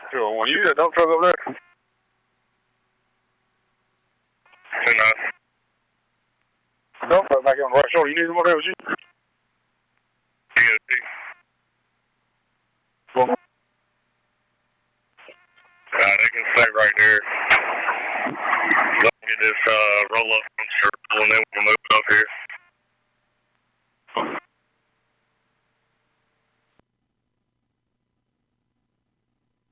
201. You got a dump truck over there? 2-9. Dump truck back on the right shoulder. You need them over there with you? Yeah, well, they can stay right there. Let me get this roll up and then we can move it up here.